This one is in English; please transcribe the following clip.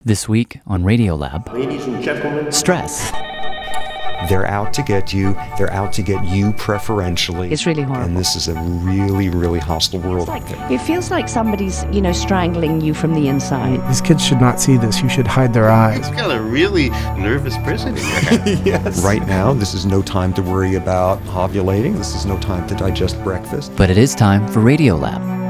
This week on Radiolab, Ladies and gentlemen, stress. They're out to get you. They're out to get you preferentially. It's really horrible. And this is a really, really hostile world. It feels like somebody's, strangling you from the inside. These kids should not see this. You should hide their eyes. you've got a really nervous person in your head. Yes. Right now, this is no time to worry about ovulating. This is no time to digest breakfast. But it is time for Radiolab.